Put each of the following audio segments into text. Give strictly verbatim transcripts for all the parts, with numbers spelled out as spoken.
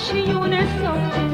آشیونه ساخته.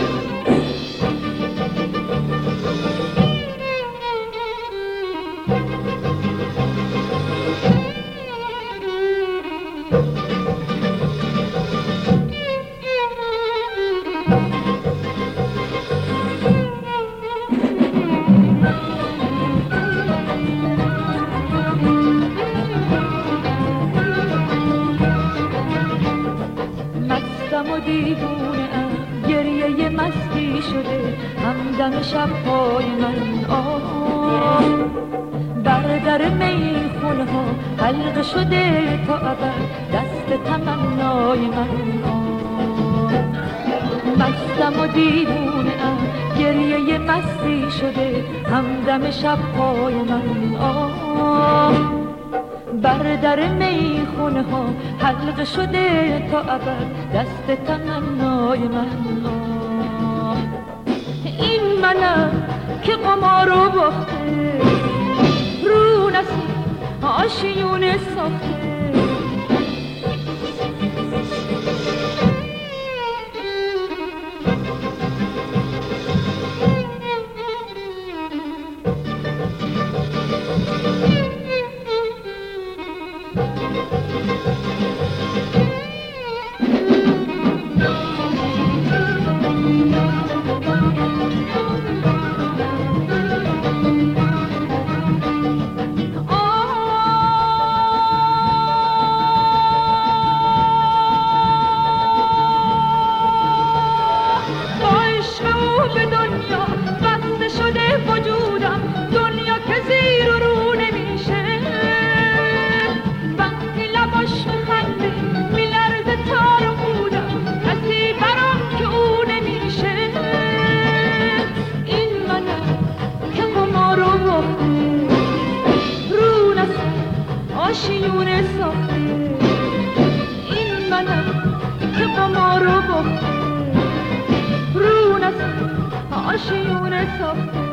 مستم و دیوونه ام، گریه مستی شده همدم شب‌های من. آه بر در میخونه ها حلقه شده تا ابد دست تمنای من. آه مستم و دیوونه ام، گریه مستی شده همدم شب‌های من. آه بر در میخونه ها حلقه شده تا ابد دست تمنای من. آه این منم که قمارو باخته، رو نسیم آشیونه ساخته. آشیونه ساخته. این منم که قمارو باخته، رو نسیم آشیونه ساخته.